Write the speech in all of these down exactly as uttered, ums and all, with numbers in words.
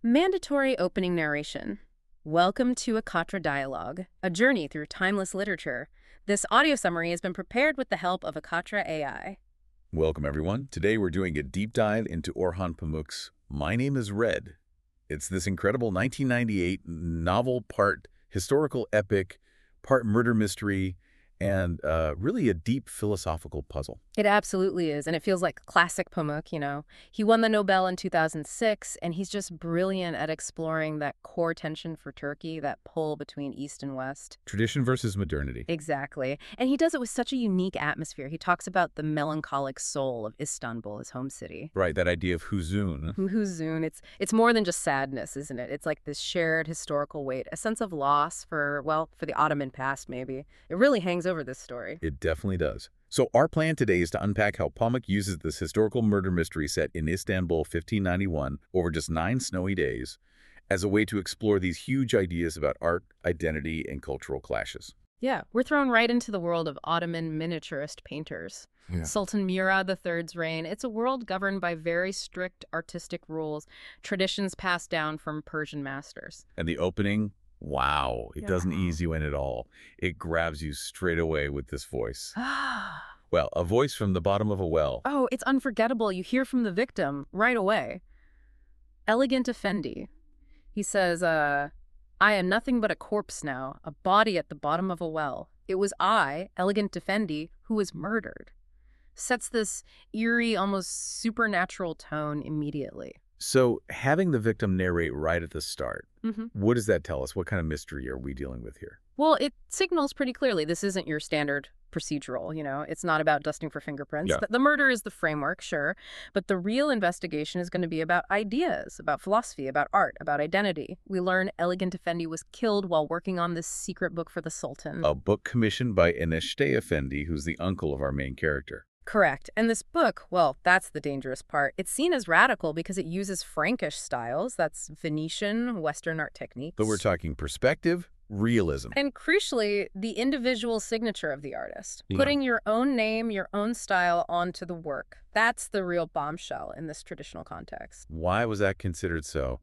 Mandatory opening narration. Welcome to Akatra Dialogue, a journey through timeless literature. This audio summary has been prepared with the help of Akatra A I. Welcome, everyone. Today we're doing a deep dive into Orhan Pamuk's My Name is Red. It's this incredible nineteen ninety-eight novel, part historical epic, part murder mystery, and uh, really a deep philosophical puzzle. It absolutely is, and it feels like classic Pamuk, you know. He won the Nobel in two thousand six, and he's just brilliant at exploring that core tension for Turkey, that pull between East and West. Tradition versus modernity. Exactly. And he does it with such a unique atmosphere. He talks about the melancholic soul of Istanbul, his home city. Right, that idea of huzun. Huzun. It's it's more than just sadness, isn't it? It's like this shared historical weight, a sense of loss for, well, for the Ottoman past, maybe. It really hangs over this story. It definitely does. So our plan today is to unpack how Pamuk uses this historical murder mystery set in Istanbul fifteen ninety-one over just nine snowy days as a way to explore these huge ideas about art, identity, and cultural clashes. Yeah, we're thrown right into the world of Ottoman miniaturist painters. Yeah. Sultan Murad the third's reign. It's a world governed by very strict artistic rules, traditions passed down from Persian masters. And the opening, wow, it Yeah. doesn't ease you in at all. It grabs you straight away with this voice. Well, a voice from the bottom of a well. Oh, it's unforgettable. You hear from the victim right away. Elegant Effendi. He says, uh, I am nothing but a corpse now, a body at the bottom of a well. It was I, Elegant Effendi, who was murdered. Sets this eerie, almost supernatural tone immediately. So having the victim narrate right at the start, Mm-hmm. what does that tell us? What kind of mystery are we dealing with here? Well, it signals pretty clearly this isn't your standard procedural, you know. It's not about dusting for fingerprints. Yeah. The, the murder is the framework, sure, but the real investigation is going to be about ideas, about philosophy, about art, about identity. We learn Elegant Effendi was killed while working on this secret book for the Sultan. A book commissioned by Enişte Effendi, who's the uncle of our main character. Correct. And this book, well, that's the dangerous part. It's seen as radical because it uses Frankish styles. That's Venetian, Western art techniques. But we're talking perspective, realism. And crucially, the individual signature of the artist. Yeah. Putting your own name, your own style onto the work. That's the real bombshell in this traditional context. Why was that considered so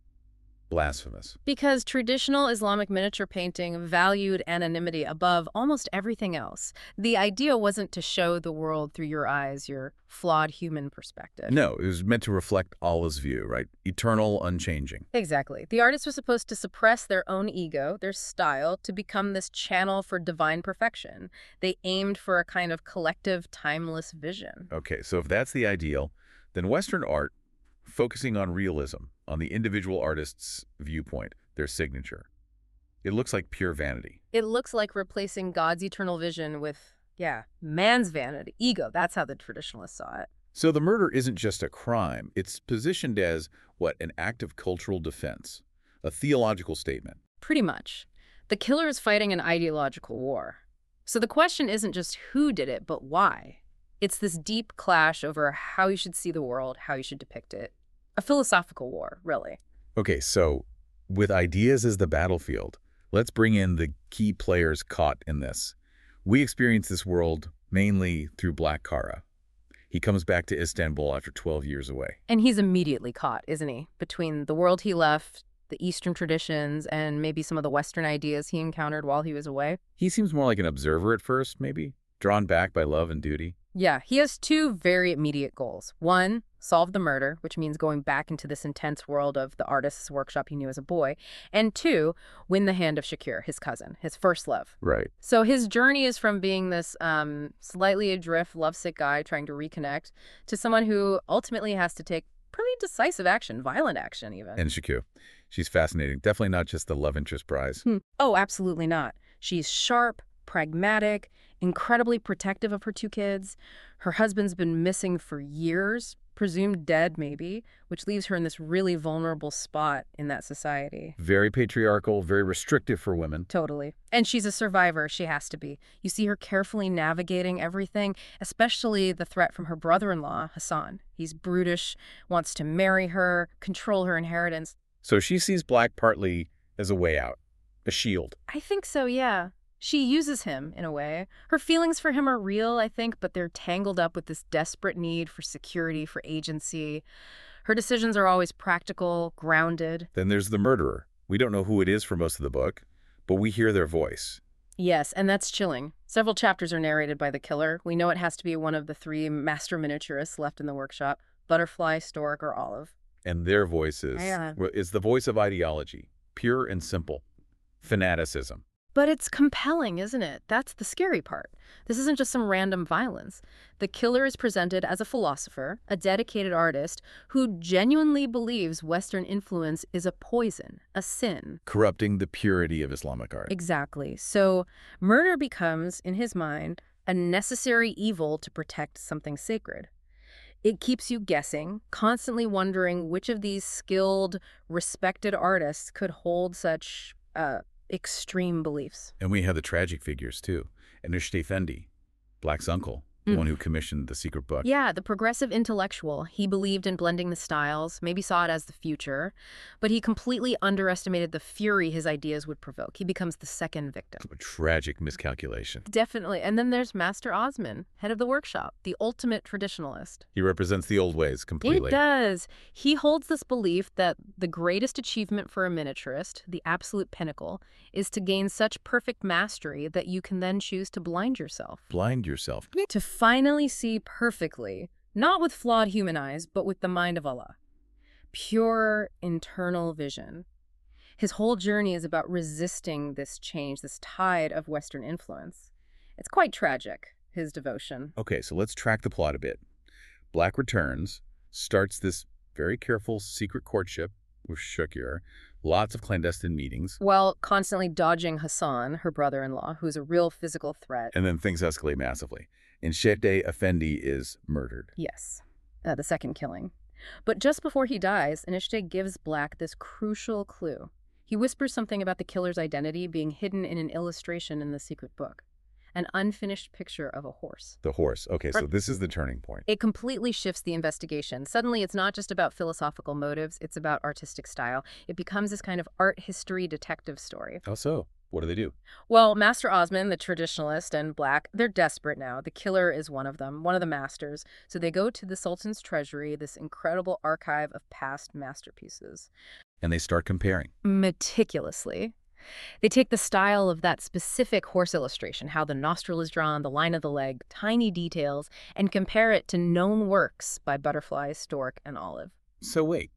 blasphemous? Because traditional Islamic miniature painting valued anonymity above almost everything else. The idea wasn't to show the world through your eyes, your flawed human perspective. No, it was meant to reflect Allah's view, right? Eternal, unchanging. Exactly. The artist was supposed to suppress their own ego, their style, to become this channel for divine perfection. They aimed for a kind of collective, timeless vision. Okay, so if that's the ideal, then Western art, focusing on realism, on the individual artist's viewpoint, their signature, it looks like pure vanity. It looks like replacing God's eternal vision with, yeah, man's vanity, ego. That's how the traditionalists saw it. So the murder isn't just a crime. It's positioned as, what, an act of cultural defense, a theological statement. Pretty much. The killer is fighting an ideological war. So the question isn't just who did it, but why. It's this deep clash over how you should see the world, how you should depict it. A philosophical war, really. Okay, so with ideas as the battlefield, let's bring in the key players caught in this. We experience this world mainly through Black Kara. He comes back to Istanbul after twelve years away. And he's immediately caught, isn't he? Between the world he left, the Eastern traditions, and maybe some of the Western ideas he encountered while he was away. He seems more like an observer at first, maybe, drawn back by love and duty. Yeah, he has two very immediate goals. One, solve the murder, which means going back into this intense world of the artist's workshop he knew as a boy. And two, win the hand of Shakir, his cousin, his first love. Right. So his journey is from being this um, slightly adrift, lovesick guy trying to reconnect to someone who ultimately has to take pretty decisive action, violent action even. And Shakir. She's fascinating. Definitely not just the love interest prize. Hmm. Oh, absolutely not. She's sharp, pragmatic, incredibly protective of her two kids. Her husband's been missing for years, presumed dead maybe, which leaves her in this really vulnerable spot in that society. Very patriarchal, very restrictive for women. Totally. And she's a survivor. She has to be. You see her carefully navigating everything, especially the threat from her brother-in-law, Hassan. He's brutish, wants to marry her, control her inheritance. So she sees Black partly as a way out, a shield. I think so, yeah. She uses him, in a way. Her feelings for him are real, I think, but they're tangled up with this desperate need for security, for agency. Her decisions are always practical, grounded. Then there's the murderer. We don't know who it is for most of the book, but we hear their voice. Yes, and that's chilling. Several chapters are narrated by the killer. We know it has to be one of the three master miniaturists left in the workshop, Butterfly, Stork, or Olive. And their voices Yeah. well, is the voice of ideology, pure and simple. Fanaticism. But it's compelling, isn't it? That's the scary part. This isn't just some random violence. The killer is presented as a philosopher, a dedicated artist, who genuinely believes Western influence is a poison, a sin. Corrupting the purity of Islamic art. Exactly. So murder becomes, in his mind, a necessary evil to protect something sacred. It keeps you guessing, constantly wondering which of these skilled, respected artists could hold such uh, extreme beliefs. And we have the tragic figures, too. Enishte Effendi, Black's uncle, the Mm. one who commissioned the secret book. Yeah, the progressive intellectual. He believed in blending the styles, maybe saw it as the future, but he completely underestimated the fury his ideas would provoke. He becomes the second victim. A tragic miscalculation. Definitely. And then there's Master Osman, head of the workshop, the ultimate traditionalist. He represents the old ways completely. It does. He holds this belief that the greatest achievement for a miniaturist, the absolute pinnacle, is to gain such perfect mastery that you can then choose to blind yourself. Blind yourself. To finally see perfectly, not with flawed human eyes, but with the mind of Allah. Pure internal vision. His whole journey is about resisting this change, this tide of Western influence. It's quite tragic, his devotion. Okay, so let's track the plot a bit. Black returns, starts this very careful secret courtship with Shakir, lots of clandestine meetings, While constantly dodging Hassan, her brother-in-law, who's a real physical threat. and then things escalate massively. Enishte Effendi is murdered. Yes, uh, the second killing. But just before he dies, Enishte gives Black this crucial clue. He whispers something about the killer's identity being hidden in an illustration in the secret book. An unfinished picture of a horse. The horse. Okay, so Right. this is the turning point. It completely shifts the investigation. Suddenly, it's not just about philosophical motives, it's about artistic style. It becomes this kind of art history detective story. How so? What do they do? Well, Master Osman, the traditionalist, and Black, they're desperate now. The killer is one of them, one of the masters. So they go to the Sultan's treasury, this incredible archive of past masterpieces. And they start comparing. Meticulously. They take the style of that specific horse illustration, how the nostril is drawn, the line of the leg, tiny details, and compare it to known works by Butterfly, Stork, and Olive. So wait.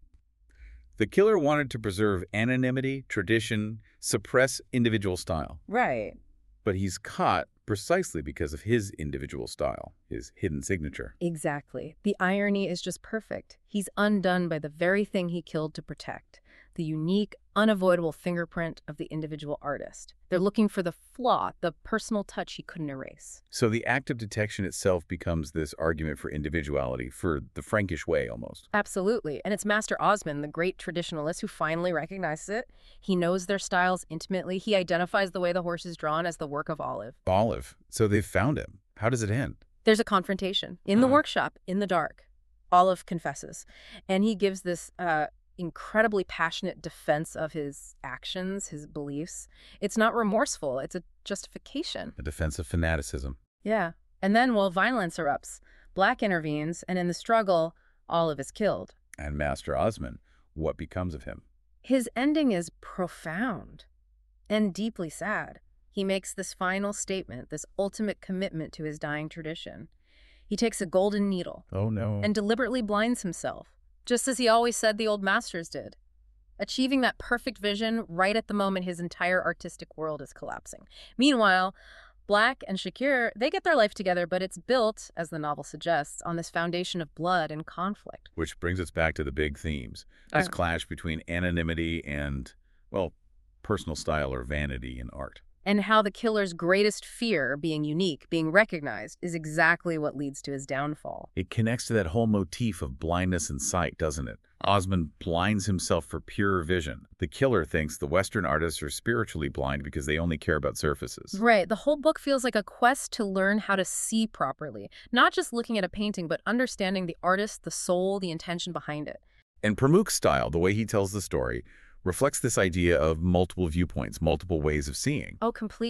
The killer wanted to preserve anonymity, tradition, suppress individual style. Right. But he's caught precisely because of his individual style, his hidden signature. Exactly. The irony is just perfect. He's undone by the very thing he killed to protect, the unique, unavoidable fingerprint of the individual artist. They're looking for the flaw, the personal touch he couldn't erase. So the act of detection itself becomes this argument for individuality, for the Frankish way almost. Absolutely. And it's Master Osman, the great traditionalist, who finally recognizes it. He knows their styles intimately. He identifies the way the horse is drawn as the work of Olive. Olive. So they've found him. How does it end? There's a confrontation in the Uh-huh. workshop, in the dark. Olive confesses. And he gives this uh, incredibly passionate defense of his actions, his beliefs. It's not remorseful. It's a justification. A defense of fanaticism. Yeah. And then, while violence erupts, Black intervenes, and in the struggle, Olive is killed. And Master Osman, what becomes of him? His ending is profound and deeply sad. He makes this final statement, this ultimate commitment to his dying tradition. He takes a golden needle Oh, no. and deliberately blinds himself, just as he always said the old masters did, achieving that perfect vision right at the moment his entire artistic world is collapsing. Meanwhile, Black and Shakir, they get their life together, but it's built, as the novel suggests, on this foundation of blood and conflict. Which brings us back to the big themes. This Uh. clash between anonymity and, well, personal style or vanity in art. And how the killer's greatest fear, being unique, being recognized, is exactly what leads to his downfall. It connects to that whole motif of blindness and sight, doesn't it? Osman blinds himself for pure vision. The killer thinks the Western artists are spiritually blind because they only care about surfaces. Right. The whole book feels like a quest to learn how to see properly, not just looking at a painting, but understanding the artist, the soul, the intention behind it. And Pamuk's style, the way he tells the story, reflects this idea of multiple viewpoints, multiple ways of seeing. Oh, completely.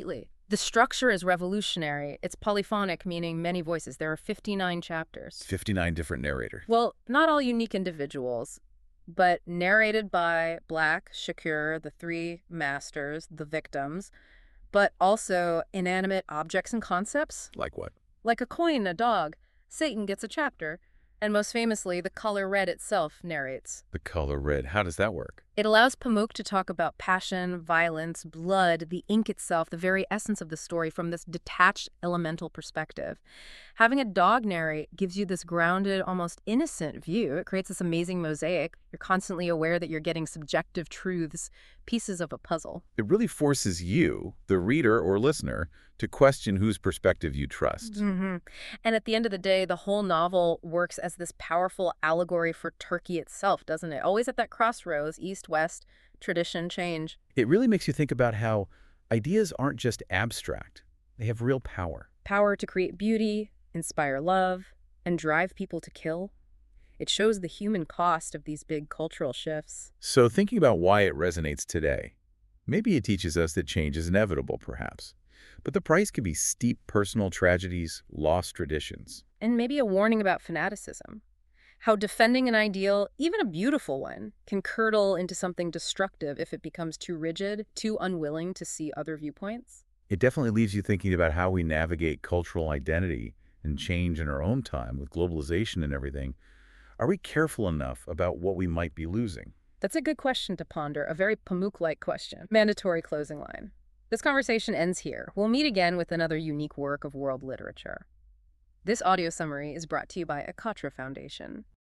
The structure is revolutionary. It's polyphonic, meaning many voices. There are fifty-nine chapters. fifty-nine different narrators. Well, not all unique individuals, but narrated by Black, Shakur, the three masters, the victims, but also inanimate objects and concepts. Like what? Like a coin, a dog. Satan gets a chapter. And most famously, the color red itself narrates. The color red. How does that work? It allows Pamuk to talk about passion, violence, blood, the ink itself, the very essence of the story from this detached, elemental perspective. Having a dog narrate gives you this grounded, almost innocent view. It creates this amazing mosaic. You're constantly aware that you're getting subjective truths, pieces of a puzzle. It really forces you, the reader or listener, to question whose perspective you trust. Mm-hmm. And at the end of the day, the whole novel works as this powerful allegory for Turkey itself, doesn't it? Always at that crossroads, east, west, tradition, change. It really makes you think about how ideas aren't just abstract. They have real power. Power to create beauty, inspire love, and drive people to kill. It shows the human cost of these big cultural shifts. So thinking about why it resonates today, maybe it teaches us that change is inevitable, perhaps. But the price can be steep personal tragedies, lost traditions. And maybe a warning about fanaticism. How defending an ideal, even a beautiful one, can curdle into something destructive if it becomes too rigid, too unwilling to see other viewpoints. It definitely leaves you thinking about how we navigate cultural identity and change in our own time with globalization and everything. Are we careful enough about what we might be losing? That's a good question to ponder, a very Pamuk-like question. Mandatory closing line. This conversation ends here. We'll meet again with another unique work of world literature. This audio summary is brought to you by Akatra Foundation.